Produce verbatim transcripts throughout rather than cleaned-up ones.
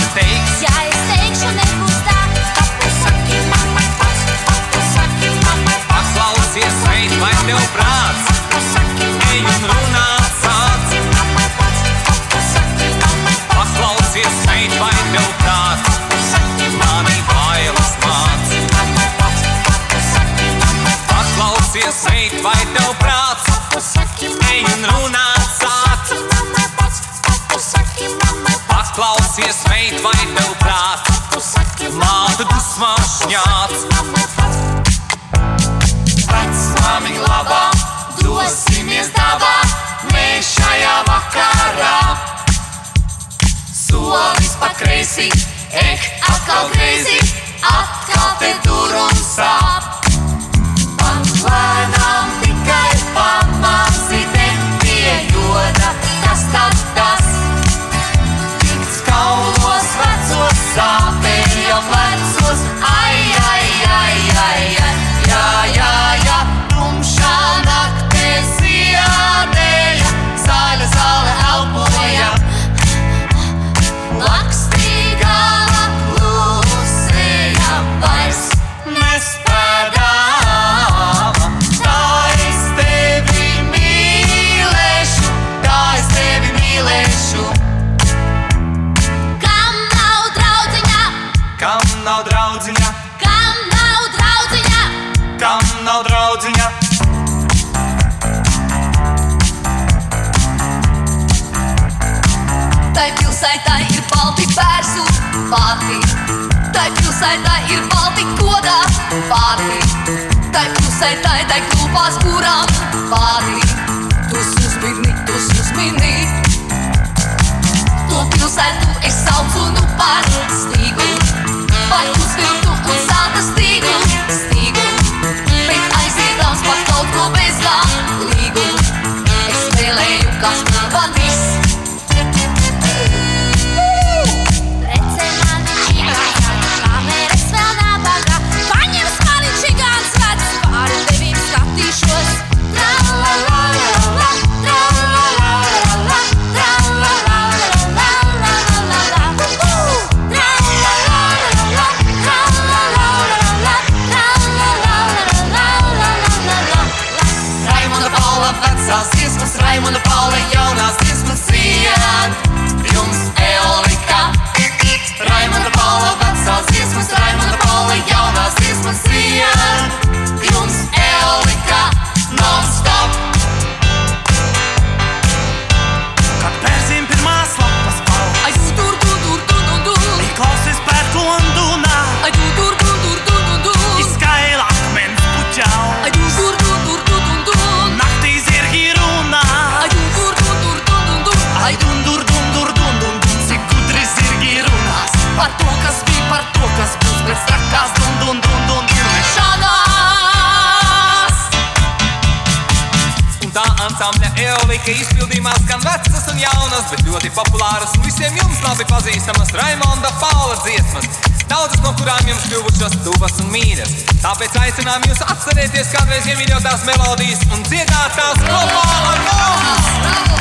teiks, ja es teikšu, nebūs tā, ka tu saki mammai pats, ka tu saki mammai pats. Paklausies, sveit, vai tev prāts, ej un runā sāc. Paklausies, sveit, vai tev prāts, mani bailes māc. Paklausies, sveit, vai tev prāts, ej un runā sāc. Paklausies, sveit, vai tev prāts, māte dusmās šņāc. Vecmāmiņ labā, dosimies dabā, mēs šajā vakarā. Solis pa kreisi, eh, atkal greizi, atkal te durum sāp. Paklēnām tikai pamazidēm pie joda, tas tad tas. Tikts kaulos vecos, sāpējo plecos, ai, ai, ai, ai, ai, jā, jā, jā. Tumšā naktē ziedēja, zaļa zāle elpoja. Lakstīgā klusēja, vairs nespēdā. Tā es tevi mīlēšu, tā es tevi mīlēšu. Kam nav draudziņa, Kam nav draudziņa, kam nav draudziņa, kam nav draudziņa. tai pilsētā ir balti bērzu vārti, tai pilsētā ir balti kodā vārti, tai pilsētā, tai klūpās kurām vārti. Tus uzmini, tus uzmini. To pilsētu es saucu nu par stīgu, vai uz viltu un zelta stīgu, stīgu. Bet aiziedams par kaut ko bez galīgu, es vēlēju, kas man vadīs. Raimunda Paula jaunās dziesmas vien, jums Eolika. Raimunda Paula vecās dziesmas, Raimunda Paula jaunās dziesmas vien, jums Eolika non-stop. Kad pērsim pirmās lapas pau, Ai tu tur, tu tur, tu tu tu, ir klausies pērku un dunā, ai tu tur, tu tur, tu tu tu, izskaila akmens puķau. ai tu tur, tu tur, tu tu tu, Naktī zirgi runā, ai tu tur, tu tur, tu tu tu, ai dundur, dundur, dundur, dun, cik gudri zirgi runās. Par to, kas bija, par to, kas būs, bet strakās dun, dun, dun, dun, dun. Un tā ansambļa Eolika izpildījumā skan vecas un jaunas, bet ļoti populāras un visiem jums labi pazīstamas Raimonda Paula dziesmas, daudzas no kurām jums kļuvušas tuvas un mīļas. Tāpēc aicinām jūs atcerēties kādreiz iemīļotās melodijas un dziedāt tās kopā ar mums!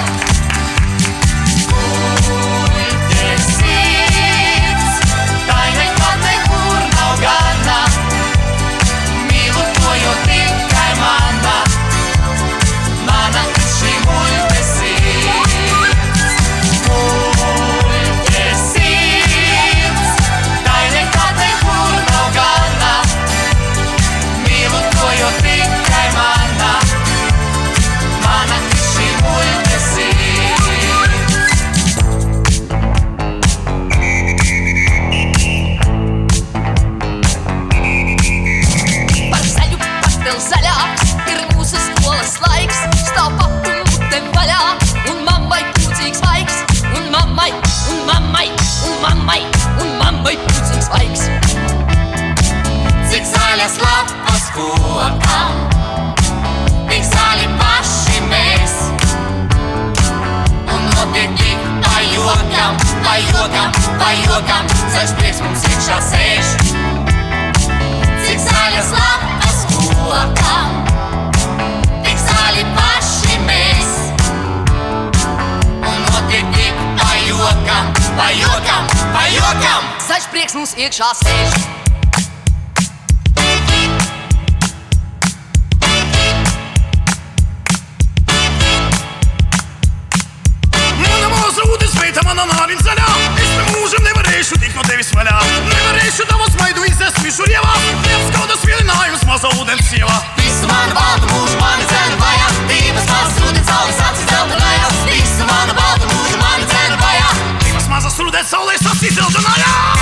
Muļķes sirds, tai nekad nekur nav gana, mīlu to, jo tikai mana, mana šī muļķes sirds. Muļķes sirds, tai nekad nekur nav gana, mīlu to, jo tikai mana, mana šī muļķes sirds. Par zaļu, pat vēl zaļāks ir mūsu skolas laiks. Stāv papu mutēm vaļā, un mammai pūcīgs vaigs, un mammai, un mammai, un mammai, un mammai pūcīgs vaigs. Cik zaļas lapas kokam, tik zaļi paši mēs, un notiek tik pa jokam, pa jokam, pa jokam, zaļš prieks mums iekšā sēž. Cik zaļas lapas kokam, tik zaļi paši mēs, un notiek tik pa jokam, pa jokam, pa jokam. Zaļš prieks mums iekšā sēž. Mana nāviņa zaļā, es te mūžam nevarēšu tikt no tevis vaļā. Nevarēšu tavu smaidu izdzest visur ievā, neapskaudas vilinājums maza ūdens sievā. Visu manu baltu mūžu mani dzēna vajā, divas mazas rudens saules acis dzeltenājā. Visu manu baltu mūžu mani dzēna vajā, divas mazas rudens saules acis dzeltenājā.